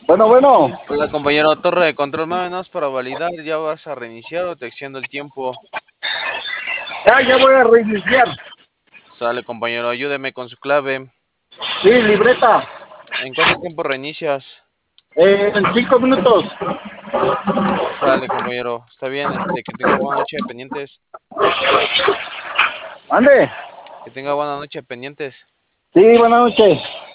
Bueno, bueno, Hola compañero, torre de control, más o menos para validar, ¿ya vas a reiniciar o te extiendo el tiempo? ya voy a reiniciar. Sale compañero, ayúdeme con su clave. Sí, libreta. ¿En cuánto tiempo reinicias? En 5 minutos. Sale compañero, está bien, que tenga buena noche de pendientes. Ande. Que tenga buena noche de pendientes. Sí, buenas noches.